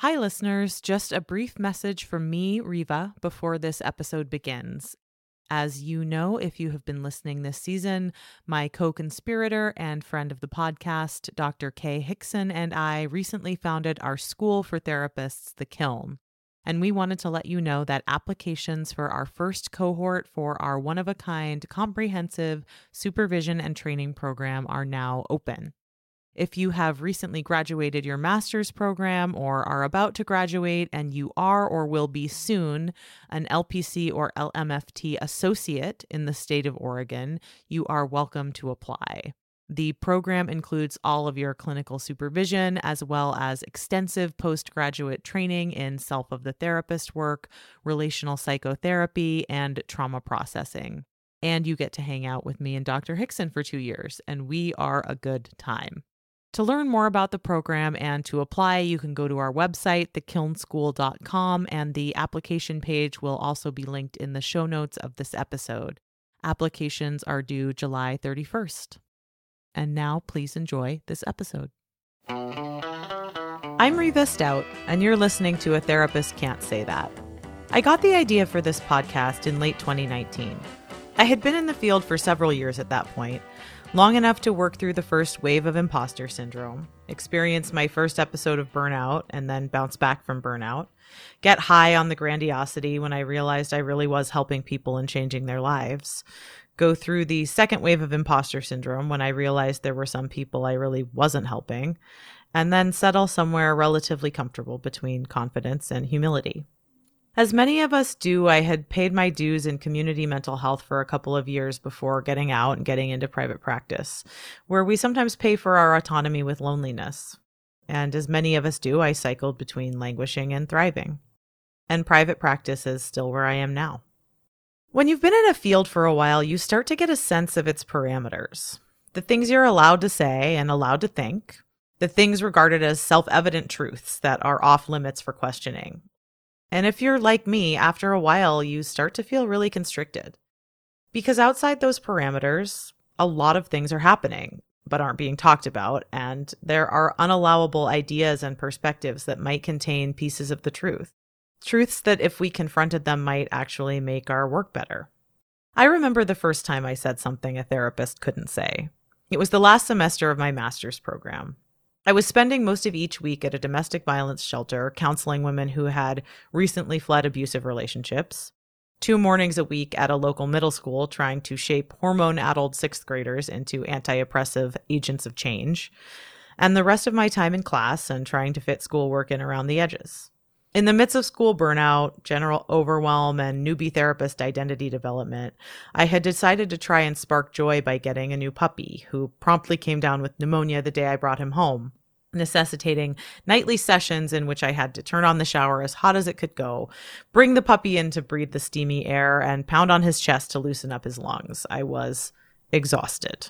Hi, listeners. Just a brief message from me, Riva, before this episode begins. As you know, if you have been listening this season, my co-conspirator and friend of the podcast, Dr. Kay Hickson, and I recently founded our school for therapists, The Kiln. And we wanted to let you know that applications for our first cohort for our one-of-a-kind comprehensive supervision and training program are now open. If you have recently graduated your master's program or are about to graduate and you are or will be soon an LPC or LMFT associate in the state of Oregon, you are welcome to apply. The program includes all of your clinical supervision as well as extensive postgraduate training in self of the therapist work, relational psychotherapy, and trauma processing. And you get to hang out with me and Dr. Hickson for 2 years, and we are a good time. To learn more about the program and to apply, you can go to our website, thekilnschool.com, and the application page will also be linked in the show notes of this episode. Applications are due July 31st. And now, please enjoy this episode. I'm Riva Stout, and you're listening to A Therapist Can't Say That. I got the idea for this podcast in late 2019. I had been in the field for several years at that point, long enough to work through the first wave of imposter syndrome, experience my first episode of burnout and then bounce back from burnout, get high on the grandiosity when I realized I really was helping people and changing their lives, go through the second wave of imposter syndrome when I realized there were some people I really wasn't helping, and then settle somewhere relatively comfortable between confidence and humility. As many of us do, I had paid my dues in community mental health for a couple of years before getting out and getting into private practice, where we sometimes pay for our autonomy with loneliness. And as many of us do, I cycled between languishing and thriving. And private practice is still where I am now. When you've been in a field for a while, you start to get a sense of its parameters. The things you're allowed to say and allowed to think, the things regarded as self-evident truths that are off limits for questioning. And if you're like me, after a while, you start to feel really constricted. Because outside those parameters, a lot of things are happening, but aren't being talked about, and there are unallowable ideas and perspectives that might contain pieces of the truth. Truths that, if we confronted them, might actually make our work better. I remember the first time I said something a therapist couldn't say. It was the last semester of my master's program. I was spending most of each week at a domestic violence shelter counseling women who had recently fled abusive relationships, 2 mornings a week at a local middle school trying to shape hormone-addled 6th graders into anti-oppressive agents of change, and the rest of my time in class and trying to fit schoolwork in around the edges. In the midst of school burnout, general overwhelm, and newbie therapist identity development, I had decided to try and spark joy by getting a new puppy, who promptly came down with pneumonia the day I brought him home, necessitating nightly sessions in which I had to turn on the shower as hot as it could go, bring the puppy in to breathe the steamy air, and pound on his chest to loosen up his lungs. I was exhausted.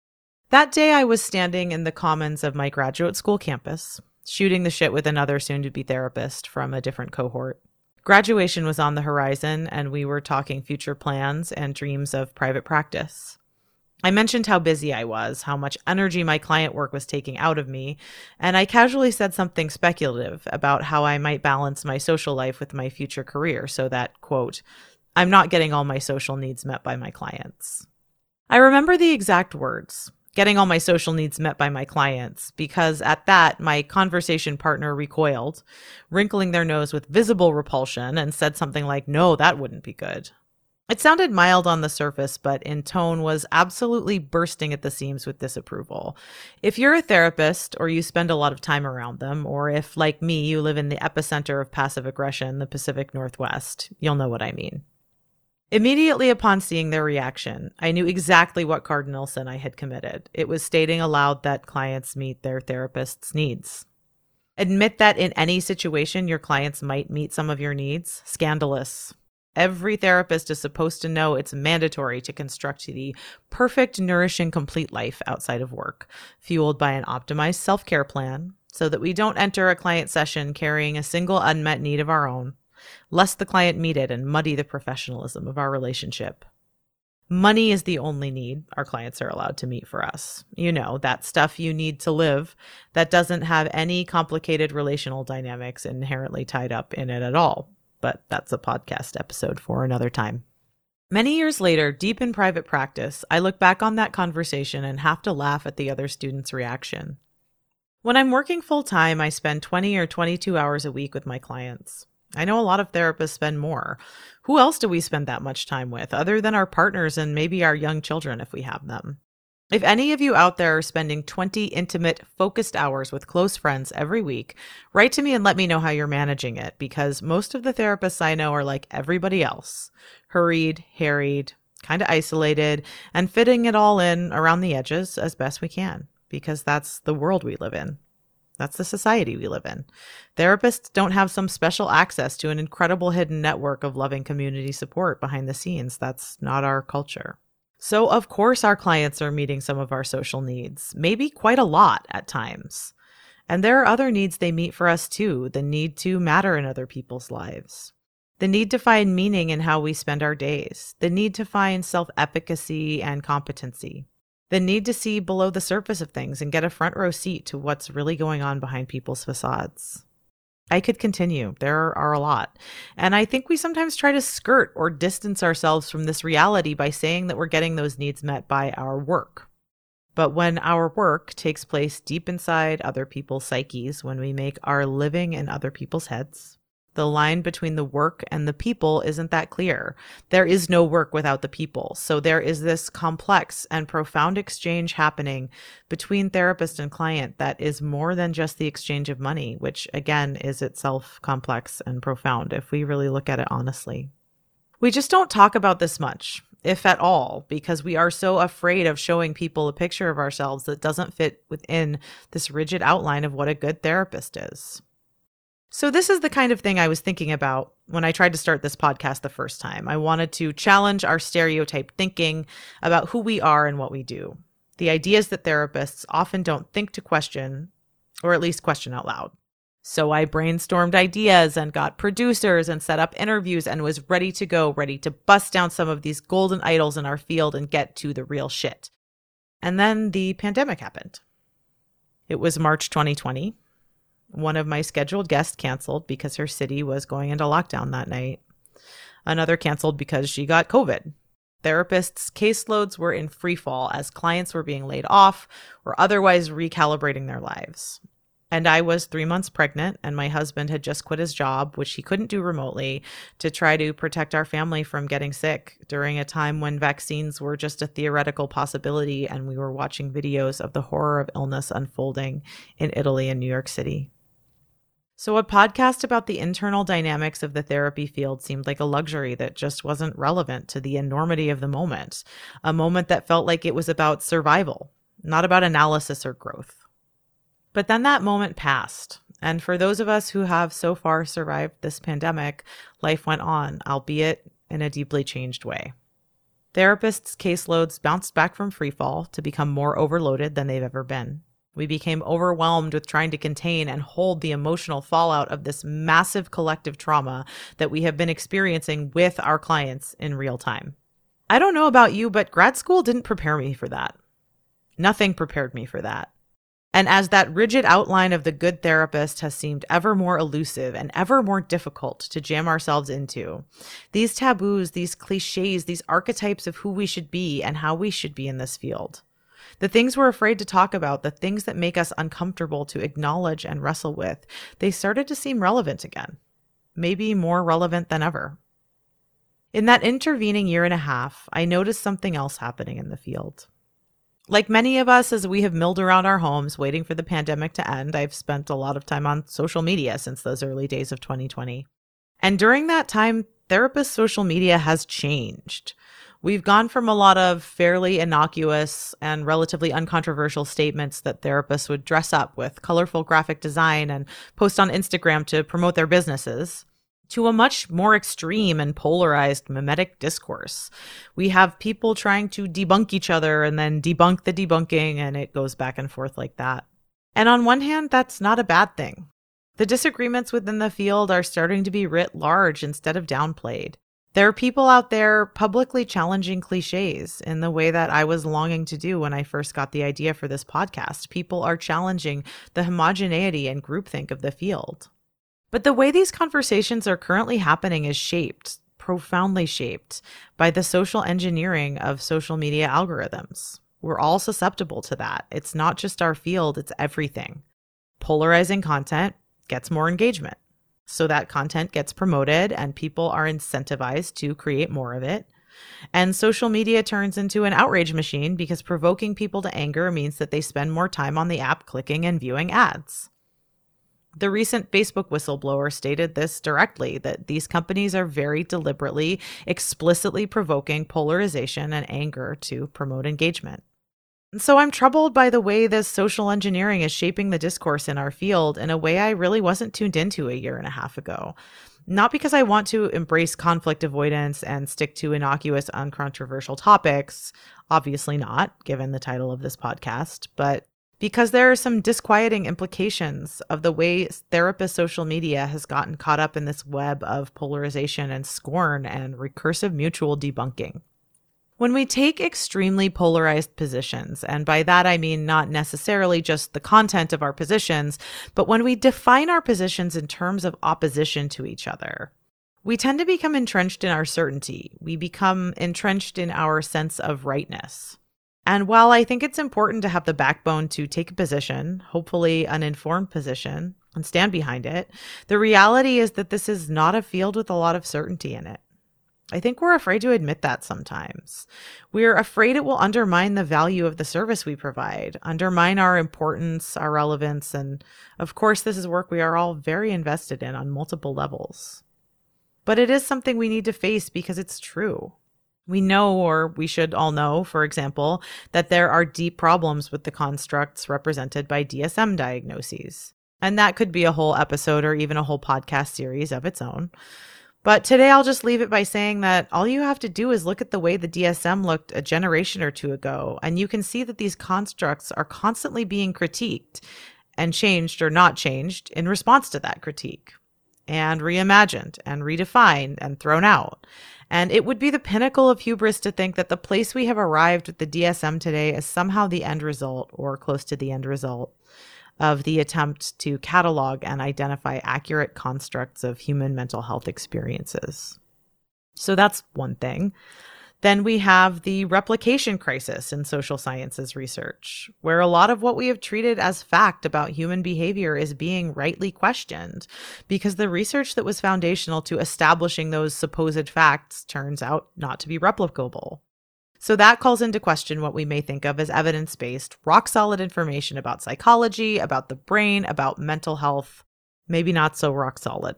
That day I was standing in the commons of my graduate school campus, shooting the shit with another soon-to-be therapist from a different cohort. Graduation was on the horizon, and we were talking future plans and dreams of private practice. I mentioned how busy I was, how much energy my client work was taking out of me, and I casually said something speculative about how I might balance my social life with my future career so that, quote, I'm not getting all my social needs met by my clients. I remember the exact words. Getting all my social needs met by my clients, because at that, my conversation partner recoiled, wrinkling their nose with visible repulsion, and said something like, no, that wouldn't be good. It sounded mild on the surface, but in tone was absolutely bursting at the seams with disapproval. If you're a therapist, or you spend a lot of time around them, or if, like me, you live in the epicenter of passive aggression, the Pacific Northwest, you'll know what I mean. Immediately upon seeing their reaction, I knew exactly what cardinal sin I had committed. It was stating aloud that clients meet their therapist's needs. Admit that in any situation your clients might meet some of your needs? Scandalous. Every therapist is supposed to know it's mandatory to construct the perfect, nourishing, complete life outside of work, fueled by an optimized self-care plan, so that we don't enter a client session carrying a single unmet need of our own, lest the client meet it and muddy the professionalism of our relationship. Money is the only need our clients are allowed to meet for us. You know, that stuff you need to live that doesn't have any complicated relational dynamics inherently tied up in it at all. But that's a podcast episode for another time. Many years later, deep in private practice, I look back on that conversation and have to laugh at the other students' reaction. When I'm working full-time, I spend 20 or 22 hours a week with my clients. I know a lot of therapists spend more. Who else do we spend that much time with, other than our partners and maybe our young children if we have them? If any of you out there are spending 20 intimate, focused hours with close friends every week, write to me and let me know how you're managing it, because most of the therapists I know are like everybody else, hurried, harried, kind of isolated, and fitting it all in around the edges as best we can, because that's the world we live in. That's the society we live in. Therapists don't have some special access to an incredible hidden network of loving community support behind the scenes. That's not our culture. So, of course, our clients are meeting some of our social needs, maybe quite a lot at times. And there are other needs they meet for us too, the need to matter in other people's lives, the need to find meaning in how we spend our days, the need to find self-efficacy and competency, the need to see below the surface of things and get a front row seat to what's really going on behind people's facades. I could continue. There are a lot. And I think we sometimes try to skirt or distance ourselves from this reality by saying that we're getting those needs met by our work. But when our work takes place deep inside other people's psyches, when we make our living in other people's heads, the line between the work and the people isn't that clear. There is no work without the people. So there is this complex and profound exchange happening between therapist and client that is more than just the exchange of money, which again is itself complex and profound if we really look at it honestly. We just don't talk about this much, if at all, because we are so afraid of showing people a picture of ourselves that doesn't fit within this rigid outline of what a good therapist is. So this is the kind of thing I was thinking about when I tried to start this podcast the first time. I wanted to challenge our stereotyped thinking about who we are and what we do. The ideas that therapists often don't think to question, or at least question out loud. So I brainstormed ideas and got producers and set up interviews and was ready to go, ready to bust down some of these golden idols in our field and get to the real shit. And then the pandemic happened. It was March 2020. One of my scheduled guests canceled because her city was going into lockdown that night. Another canceled because she got COVID. Therapists' caseloads were in free fall as clients were being laid off or otherwise recalibrating their lives. And I was 3 months pregnant, and my husband had just quit his job, which he couldn't do remotely, to try to protect our family from getting sick during a time when vaccines were just a theoretical possibility and we were watching videos of the horror of illness unfolding in Italy and New York City. So a podcast about the internal dynamics of the therapy field seemed like a luxury that just wasn't relevant to the enormity of the moment, a moment that felt like it was about survival, not about analysis or growth. But then that moment passed, and for those of us who have so far survived this pandemic, life went on, albeit in a deeply changed way. Therapists' caseloads bounced back from freefall to become more overloaded than they've ever been. We became overwhelmed with trying to contain and hold the emotional fallout of this massive collective trauma that we have been experiencing with our clients in real time. I don't know about you, but grad school didn't prepare me for that. Nothing prepared me for that. And as that rigid outline of the good therapist has seemed ever more elusive and ever more difficult to jam ourselves into, these taboos, these cliches, these archetypes of who we should be and how we should be in this field, the things we're afraid to talk about, the things that make us uncomfortable to acknowledge and wrestle with, they started to seem relevant again, maybe more relevant than ever. In that intervening year and a half, I noticed something else happening in the field. Like many of us, as we have milled around our homes waiting for the pandemic to end, I've spent a lot of time on social media since those early days of 2020. And during that time, therapist social media has changed. We've gone from a lot of fairly innocuous and relatively uncontroversial statements that therapists would dress up with colorful graphic design and post on Instagram to promote their businesses, to a much more extreme and polarized mimetic discourse. We have people trying to debunk each other and then debunk the debunking, and it goes back and forth like that. And on one hand, that's not a bad thing. The disagreements within the field are starting to be writ large instead of downplayed. There are people out there publicly challenging cliches in the way that I was longing to do when I first got the idea for this podcast. People are challenging the homogeneity and groupthink of the field. But the way these conversations are currently happening is shaped, profoundly shaped, by the social engineering of social media algorithms. We're all susceptible to that. It's not just our field, it's everything. Polarizing content gets more engagement. So that content gets promoted and people are incentivized to create more of it. And social media turns into an outrage machine because provoking people to anger means that they spend more time on the app clicking and viewing ads. The recent Facebook whistleblower stated this directly, that these companies are very deliberately, explicitly provoking polarization and anger to promote engagement. And so I'm troubled by the way this social engineering is shaping the discourse in our field in a way I really wasn't tuned into a year and a half ago. Not because I want to embrace conflict avoidance and stick to innocuous, uncontroversial topics, obviously not, given the title of this podcast, but because there are some disquieting implications of the way therapist social media has gotten caught up in this web of polarization and scorn and recursive mutual debunking. When we take extremely polarized positions, and by that I mean not necessarily just the content of our positions, but when we define our positions in terms of opposition to each other, we tend to become entrenched in our certainty. We become entrenched in our sense of rightness. And while I think it's important to have the backbone to take a position, hopefully an informed position, and stand behind it, the reality is that this is not a field with a lot of certainty in it. I think we're afraid to admit that sometimes. We're afraid it will undermine the value of the service we provide, undermine our importance, our relevance, and of course, this is work we are all very invested in on multiple levels. But it is something we need to face because it's true. We know, or we should all know, for example, that there are deep problems with the constructs represented by DSM diagnoses. And that could be a whole episode or even a whole podcast series of its own. But today I'll just leave it by saying that all you have to do is look at the way the DSM looked a generation or two ago, and you can see that these constructs are constantly being critiqued and changed or not changed in response to that critique, and reimagined and redefined and thrown out. And it would be the pinnacle of hubris to think that the place we have arrived with the DSM today is somehow the end result or close to the end result of the attempt to catalog and identify accurate constructs of human mental health experiences. So that's one thing. Then we have the replication crisis in social sciences research, where a lot of what we have treated as fact about human behavior is being rightly questioned because the research that was foundational to establishing those supposed facts turns out not to be replicable. So that calls into question what we may think of as evidence-based, rock-solid information about psychology, about the brain, about mental health, maybe not so rock-solid.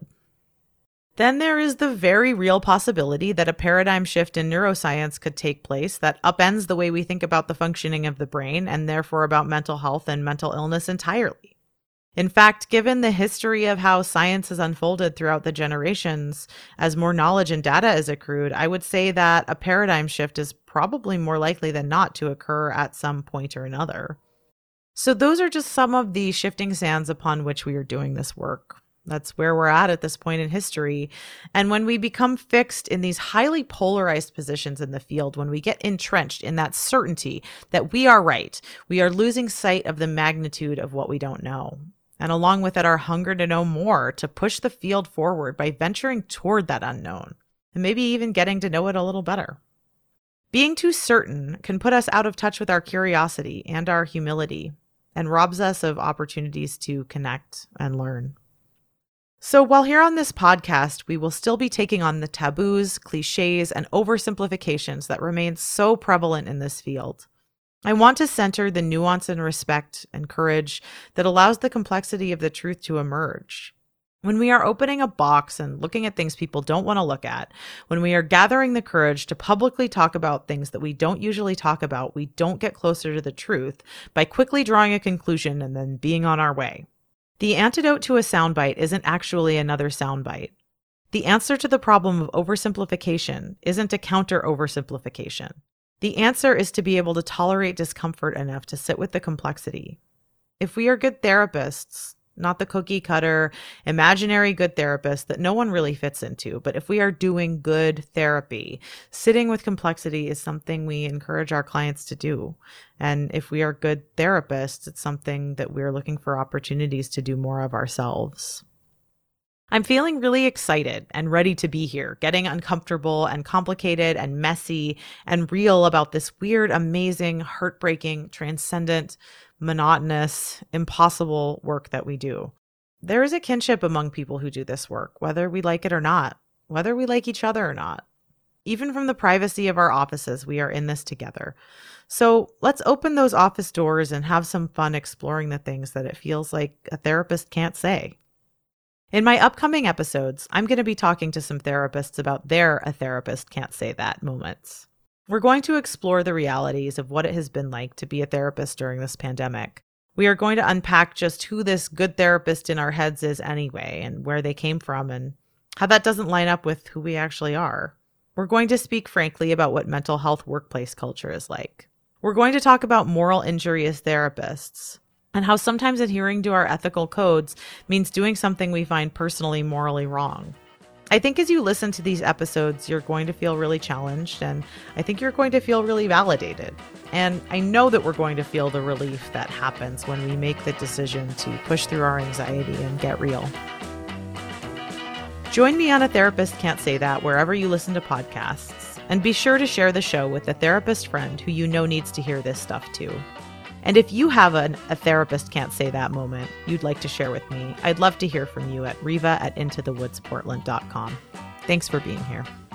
Then there is the very real possibility that a paradigm shift in neuroscience could take place that upends the way we think about the functioning of the brain and therefore about mental health and mental illness entirely. In fact, given the history of how science has unfolded throughout the generations, as more knowledge and data is accrued, I would say that a paradigm shift is probably more likely than not to occur at some point or another. So those are just some of the shifting sands upon which we are doing this work. That's where we're at this point in history. And when we become fixed in these highly polarized positions in the field, when we get entrenched in that certainty that we are right, we are losing sight of the magnitude of what we don't know. And along with it, our hunger to know more, to push the field forward by venturing toward that unknown, and maybe even getting to know it a little better. Being too certain can put us out of touch with our curiosity and our humility, and robs us of opportunities to connect and learn. So while here on this podcast, we will still be taking on the taboos, cliches, and oversimplifications that remain so prevalent in this field, I want to center the nuance and respect and courage that allows the complexity of the truth to emerge. When we are opening a box and looking at things people don't want to look at, when we are gathering the courage to publicly talk about things that we don't usually talk about, we don't get closer to the truth by quickly drawing a conclusion and then being on our way. The antidote to a soundbite isn't actually another soundbite. The answer to the problem of oversimplification isn't a counter oversimplification. The answer is to be able to tolerate discomfort enough to sit with the complexity. If we are good therapists, not the cookie cutter, imaginary good therapist that no one really fits into. But if we are doing good therapy, sitting with complexity is something we encourage our clients to do. And if we are good therapists, it's something that we're looking for opportunities to do more of ourselves. I'm feeling really excited and ready to be here, getting uncomfortable and complicated and messy and real about this weird, amazing, heartbreaking, transcendent, monotonous, impossible work that we do. There is a kinship among people who do this work, whether we like it or not, whether we like each other or not. Even from the privacy of our offices, we are in this together. So let's open those office doors and have some fun exploring the things that it feels like a therapist can't say. In my upcoming episodes, I'm going to be talking to some therapists about their "a therapist can't say that" moments. We're going to explore the realities of what it has been like to be a therapist during this pandemic. We are going to unpack just who this good therapist in our heads is anyway, and where they came from, and how that doesn't line up with who we actually are. We're going to speak frankly about what mental health workplace culture is like. We're going to talk about moral injury as therapists, and how sometimes adhering to our ethical codes means doing something we find personally morally wrong. I think as you listen to these episodes, you're going to feel really challenged, and I think you're going to feel really validated. And I know that we're going to feel the relief that happens when we make the decision to push through our anxiety and get real. Join me on A Therapist Can't Say That wherever you listen to podcasts, and be sure to share the show with a therapist friend who you know needs to hear this stuff too. And if you have a therapist can't say that moment you'd like to share with me, I'd love to hear from you at riva@intothewoodsportland.com. Thanks for being here.